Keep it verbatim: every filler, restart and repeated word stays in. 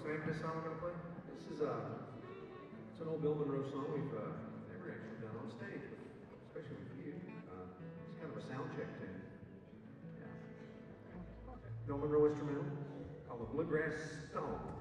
name of this song I'm gonna play? This is uh, it's an old Bill Monroe song we've uh, never actually done on stage, especially with you. Uh, it's kind of a sound check tune. Yeah. Bill Monroe instrumental called the Bluegrass Stone.